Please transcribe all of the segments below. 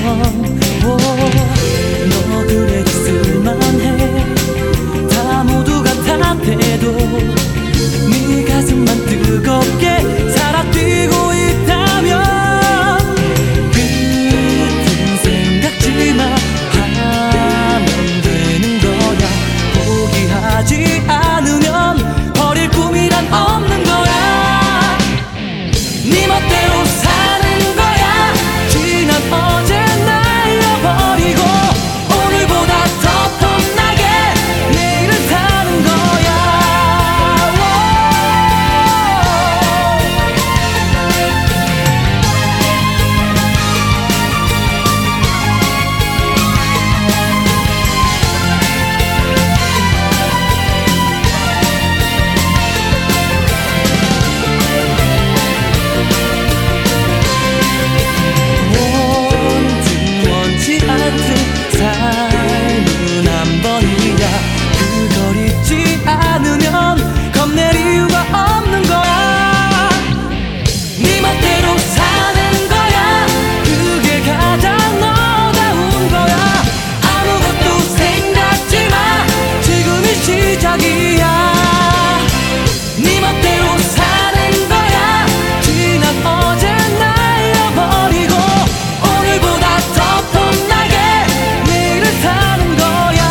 너 그래 있을만해. 다 모두가 탓해도 네 가슴만 뜨겁게 살아 뛰고 있다면 끝은 생각지마 하면 되는 거야. 포기하지 않으면 버릴 꿈이란 없는 거야. 네 멋대로 사는 거야. 지난 어제 날려버리고 오늘보다 더 뻔나게 내일을 사는 거야. 원치 않든 삶은 한 번이야. 그걸 잊지 않으면 겁낼 이유가 없는 거야. 네 멋대로 사는 거야. 그게 가장 너다운 거야. 아무것도 생각지 마. 지금이 시작이야. 네 멋대로 사는 거야. 지난 어제 날려버리고 오늘보다 더 뻔나게 내일을 사는 거야.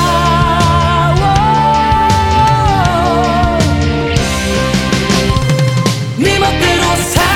네 멋대로